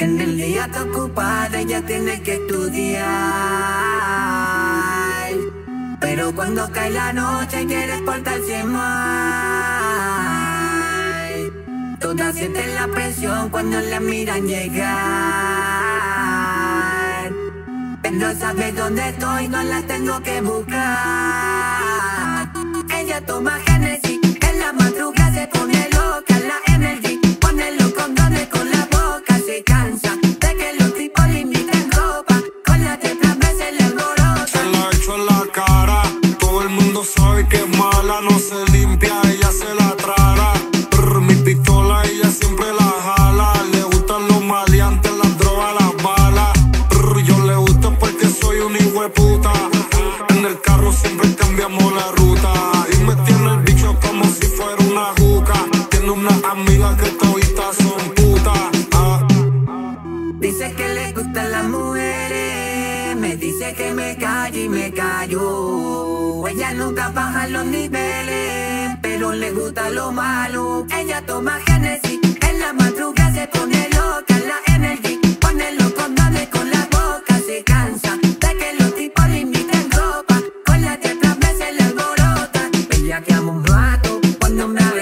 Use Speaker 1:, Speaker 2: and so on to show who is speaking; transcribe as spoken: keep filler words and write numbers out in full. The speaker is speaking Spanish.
Speaker 1: En el día está ocupada, ella tiene que estudiar. Pero cuando cae la noche quiere portarse mal. Todas sienten la presión cuando la miran llegar. Pero sabe dónde estoy, no la tengo que buscar. Ella toma Genesis, en la madrugada se pone loca. La Energy, pone los condones con la boca. Se cansa de que los tipos le imiten ropa. Con la tecla veces le alborota.
Speaker 2: Se la echo en la cara, todo el mundo sabe que es mala. No se limpia, ella se la traga. Brr, mi pistola ella siempre la jala. Le gustan los maleantes, las drogas, las balas. Brr, yo le gusto porque soy un hijo de puta. En el carro siempre cambiamos la ruta. Y me tiene el bicho como si fuera una juca. Tiene una amiga que toditas son putas. Ah.
Speaker 1: Dice que le gustan las mujeres, me dice que me calle y me callo. Ella nunca baja los niveles, pero le gusta lo malo. Ella toma Genesis, en la madrugada se pone loca. La Energy, pone los condones con la boca. Se cansa de que los tipos le imiten ropa. Con la tecla veces le alborota. Ella que amo un rato cuando me abre